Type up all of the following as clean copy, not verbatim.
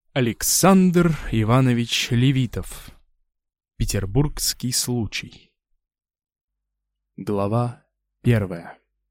Александр Иванович Левитов. Петербургский случай. Глава 1.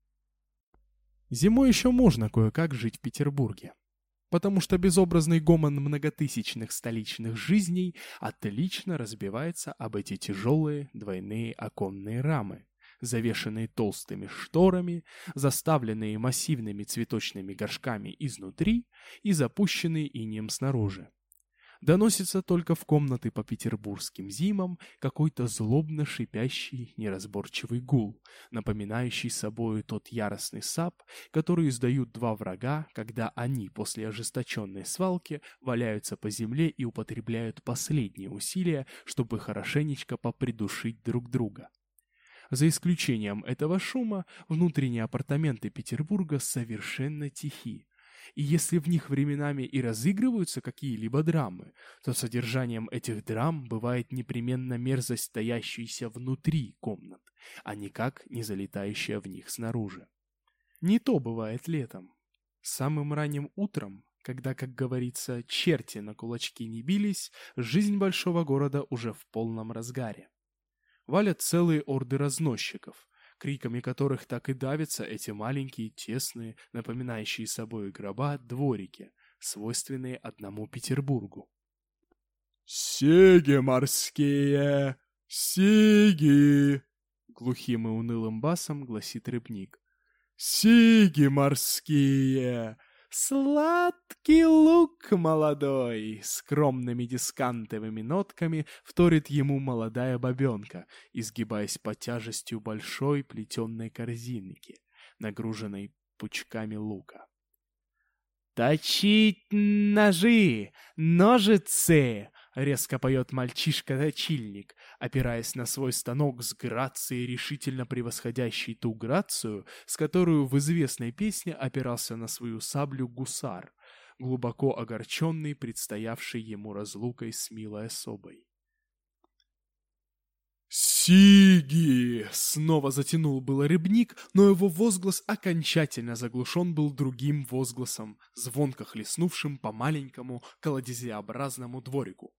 Зимой еще можно кое-как жить в Петербурге, потому что безобразный гомон многотысячных столичных жизней отлично разбивается об эти тяжелые двойные оконные рамы, завешенные толстыми шторами, заставленные массивными цветочными горшками изнутри и запущенные инеем снаружи. Доносится только в комнаты по петербургским зимам какой-то злобно шипящий неразборчивый гул, напоминающий собою тот яростный сап, который издают два врага, когда они после ожесточенной свалки валяются по земле и употребляют последние усилия, чтобы хорошенечко попридушить друг друга. За исключением этого шума, внутренние апартаменты Петербурга совершенно тихи, и если в них временами и разыгрываются какие-либо драмы, то содержанием этих драм бывает непременно мерзость, стоящаяся внутри комнат, а никак не залетающая в них снаружи. Не то бывает летом. Самым ранним утром, когда, как говорится, черти на кулачки не бились, жизнь большого города уже в полном разгаре. Валят целые орды разносчиков, криками которых так и давятся эти маленькие, тесные, напоминающие собой гроба, дворики, свойственные одному Петербургу. «Сиги морские! Сиги!» — глухим и унылым басом гласит рыбник. «Сиги морские! Сладкий лук молодой!» Скромными дискантовыми нотками вторит ему молодая бабенка, изгибаясь под тяжестью большой плетеной корзинки, нагруженной пучками лука. «Точить ножи! Ножицы!» — резко поет мальчишка-точильник, опираясь на свой станок с грацией, решительно превосходящей ту грацию, с которую в известной песне опирался на свою саблю гусар, глубоко огорченный предстоявшей ему разлукой с милой особой. «Сиги!» — снова затянул было рыбник, но его возглас окончательно заглушен был другим возгласом, звонко хлестнувшим по маленькому колодезеобразному дворику.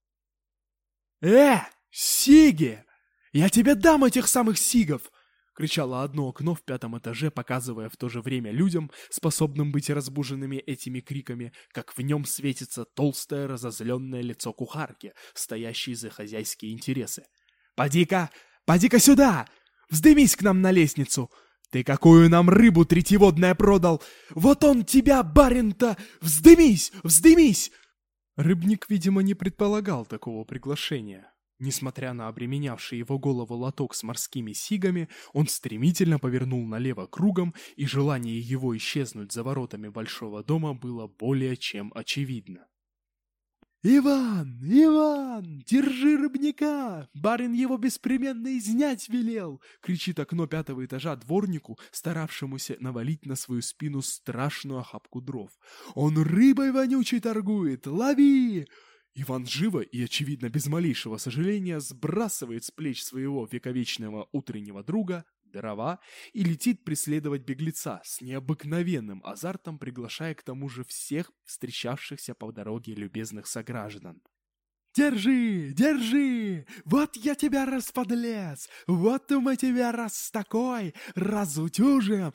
Сиги! Я тебе дам этих самых сигов!» — кричало одно окно в 5-м этаже, показывая в то же время людям, способным быть разбуженными этими криками, как в нем светится толстое разозленное лицо кухарки, стоящей за хозяйские интересы. «Поди-ка сюда! Вздымись к нам на лестницу! Ты какую нам рыбу третьеводная продал! Вот он тебя, барин-то! Вздымись! Вздымись!» Рыбник, видимо, не предполагал такого приглашения. Несмотря на обременявший его голову лоток с морскими сигами, он стремительно повернул налево кругом, и желание его исчезнуть за воротами большого дома было более чем очевидно. «Иван! Иван! Держи рыбника! Барин его беспременно изнять велел!» — кричит окно 5-го этажа дворнику, старавшемуся навалить на свою спину страшную охапку дров. «Он рыбой вонючей торгует! Лови!» Иван живо и, очевидно, без малейшего сожаления сбрасывает с плеч своего вековечного утреннего друга дрова и летит преследовать беглеца, с необыкновенным азартом приглашая к тому же всех встречавшихся по дороге любезных сограждан. «Держи, держи! Вот я тебя расподлец! Вот мы тебя раз такой разутюжим,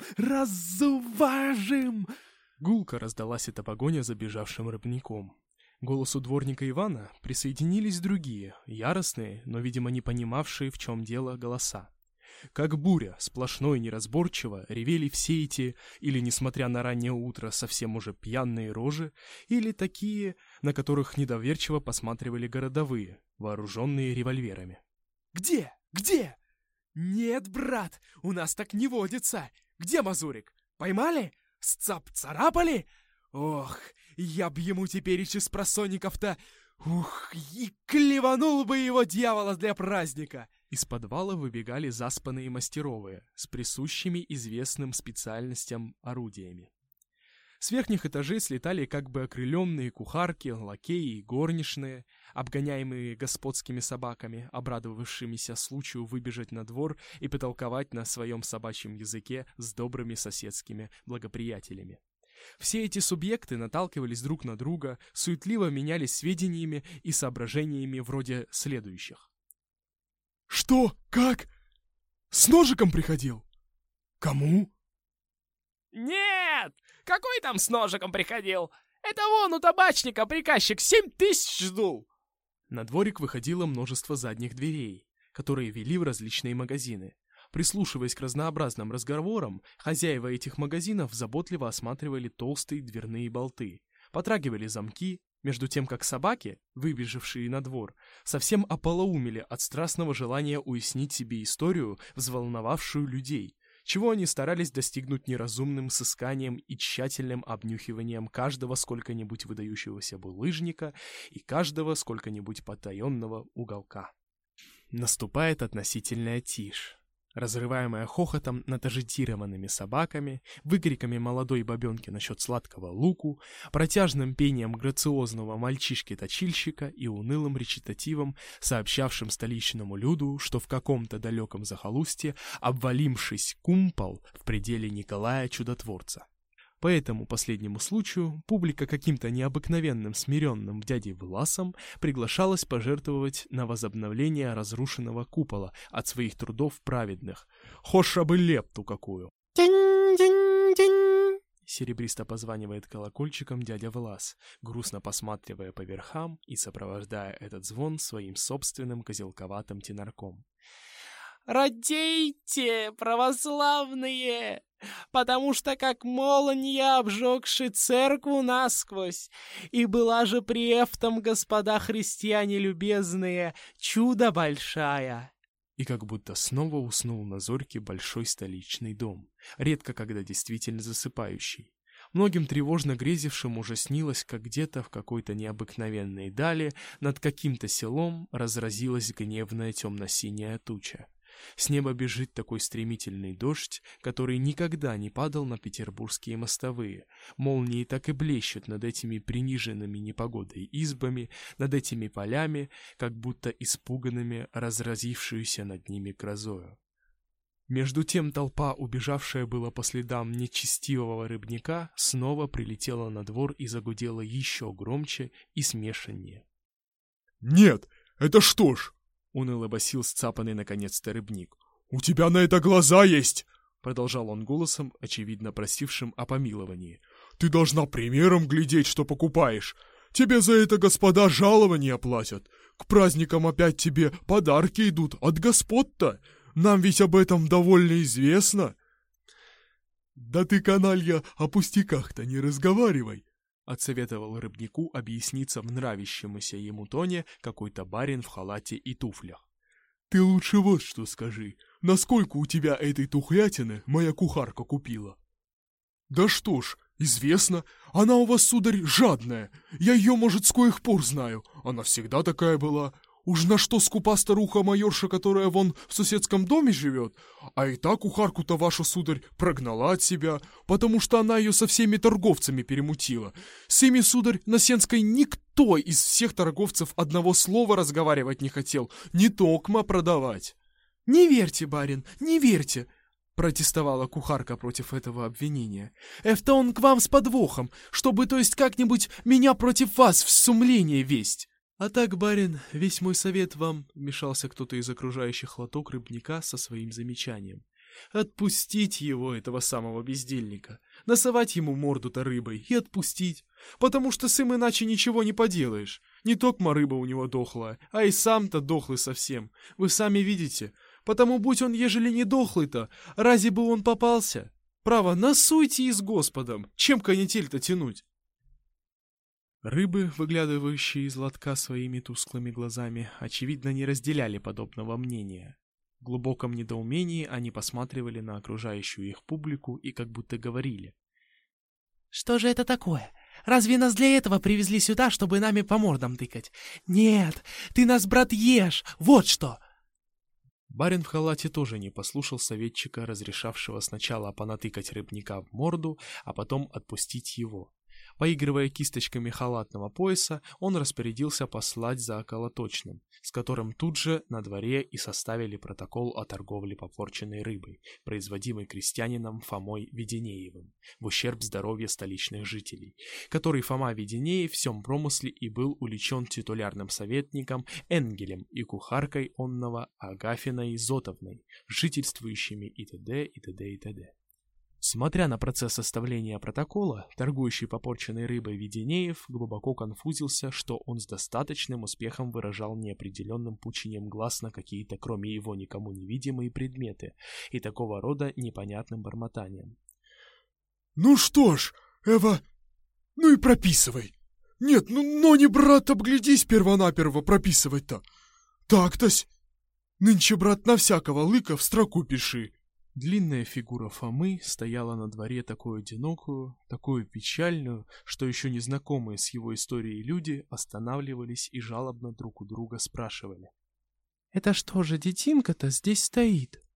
разуважим!» Гулко раздалась эта погоня за бежавшим рыбником. К голосу дворника Ивана присоединились другие, яростные, но, видимо, не понимавшие, в чем дело, голоса. Как буря, сплошно и неразборчиво, ревели все эти, или, несмотря на раннее утро, совсем уже пьяные рожи, или такие, на которых недоверчиво посматривали городовые, вооруженные револьверами. «Где? Где? Нет, брат, у нас так не водится! Где Мазурик? Поймали? Сцап-царапали? Ох, я б ему теперь из просонников-то... Ух, и клеванул бы его дьявола для праздника!» Из подвала выбегали заспанные мастеровые, с присущими известным специальностям орудиями. С верхних этажей слетали как бы окрыленные кухарки, лакеи и горничные, обгоняемые господскими собаками, обрадовавшимися случаю выбежать на двор и потолковать на своем собачьем языке с добрыми соседскими благоприятелями. Все эти субъекты наталкивались друг на друга, суетливо менялись сведениями и соображениями вроде следующих. «Что? Как? С ножиком приходил? Кому?» «Нет! Какой там с ножиком приходил? Это вон у табачника приказчик 7000 сдул!» На дворик выходило множество задних дверей, которые вели в различные магазины. Прислушиваясь к разнообразным разговорам, хозяева этих магазинов заботливо осматривали толстые дверные болты, потрагивали замки, между тем как собаки, выбежавшие на двор, совсем ополоумели от страстного желания уяснить себе историю, взволновавшую людей, чего они старались достигнуть неразумным сысканием и тщательным обнюхиванием каждого сколько-нибудь выдающегося булыжника и каждого сколько-нибудь потаенного уголка. Наступает относительная тишь, разрываемая хохотом над ажитированными собаками, выкриками молодой бабенки насчет сладкого луку, протяжным пением грациозного мальчишки-точильщика и унылым речитативом, сообщавшим столичному люду, что в каком-то далеком захолустье обвалившись кумпол в пределе Николая Чудотворца. По этому последнему случаю публика каким-то необыкновенным смиренным дядей Власом приглашалась пожертвовать на возобновление разрушенного купола от своих трудов праведных. Хоша бы лепту какую! «Тинь-тинь-тинь!» Серебристо позванивает колокольчиком дядя Влас, грустно посматривая по верхам и сопровождая этот звон своим собственным козелковатым тенорком. «Радейте, православные! Потому что как молния обжегши церкву насквозь, и была же приэфтом, господа христиане любезные, чудо большая!» И как будто снова уснул на зорьке большой столичный дом, редко когда действительно засыпающий. Многим тревожно грезившим уже снилось, как где-то в какой-то необыкновенной дали над каким-то селом разразилась гневная темно-синяя туча. С неба бежит такой стремительный дождь, который никогда не падал на петербургские мостовые. Молнии так и блещут над этими приниженными непогодой избами, над этими полями, как будто испуганными разразившуюся над ними грозою. Между тем толпа, убежавшая было по следам нечестивого рыбника, снова прилетела на двор и загудела еще громче и смешаннее. «Нет, это что ж?» — уныло басил сцапанный наконец-то рыбник. «У тебя на это глаза есть!» — продолжал он голосом, очевидно просившим о помиловании. «Ты должна примером глядеть, что покупаешь. Тебе за это господа жалования платят. К праздникам опять тебе подарки идут от господ-то. Нам ведь об этом довольно известно». «Да ты, каналья, о пустяках-то не разговаривай!» — отсоветовал рыбнику объясниться в нравящемуся ему тоне какой-то барин в халате и туфлях. «Ты лучше вот что скажи, насколько у тебя этой тухлятины моя кухарка купила?» «Да что ж, известно, она у вас, сударь, жадная. Я ее, может, с коих пор знаю. Она всегда такая была. Уж на что скупа старуха-майорша, которая вон в соседском доме живет? А и так кухарку-то ваша, сударь, прогнала от себя, потому что она ее со всеми торговцами перемутила. С ими, сударь, на Сенской никто из всех торговцев одного слова разговаривать не хотел, не токмо продавать». «Не верьте, барин, не верьте!» — протестовала кухарка против этого обвинения. «Это он к вам с подвохом, чтобы, то есть, как-нибудь меня против вас в сумление весть!» «А так, барин, весь мой совет вам», — вмешался кто-то из окружающих лоток рыбника со своим замечанием. «Отпустить его, этого самого бездельника, насовать ему морду-то рыбой и отпустить, потому что с им иначе ничего не поделаешь. Не токмо рыба у него дохлая, а и сам-то дохлый совсем, вы сами видите. Потому будь он, ежели не дохлый-то, разве бы он попался? Право, насуйте и с Господом, чем канитель-то тянуть?» Рыбы, выглядывающие из лотка своими тусклыми глазами, очевидно, не разделяли подобного мнения. В глубоком недоумении они посматривали на окружающую их публику и как будто говорили: «Что же это такое? Разве нас для этого привезли сюда, чтобы нами по мордам тыкать? Нет, ты нас, брат, ешь, вот что!» Барин в халате тоже не послушал советчика, разрешавшего сначала понатыкать рыбника в морду, а потом отпустить его. Поигрывая кисточками халатного пояса, он распорядился послать за околоточным, с которым тут же на дворе и составили протокол о торговле попорченной рыбой, производимой крестьянином Фомой Веденеевым, в ущерб здоровью столичных жителей, который Фома Веденеев в всем промысле и был уличен титулярным советником Энгелем и кухаркой онного Агафиной Зотовной, жительствующими и т.д. и т.д. и т.д. Смотря на процесс составления протокола, торгующий попорченной рыбой Веденеев глубоко конфузился, что он с достаточным успехом выражал неопределенным пучением глаз на какие-то, кроме его, никому невидимые предметы и такого рода непонятным бормотанием. «Ну что ж, Эва, ну и прописывай. Нет, но не, брат, обглядись первонаперво прописывать-то. Так-тось. Нынче, брат, на всякого лыка в строку пиши». Длинная фигура Фомы стояла на дворе такую одинокую, такую печальную, что еще незнакомые с его историей люди останавливались и жалобно друг у друга спрашивали. «Это что же, детинка-то здесь стоит?»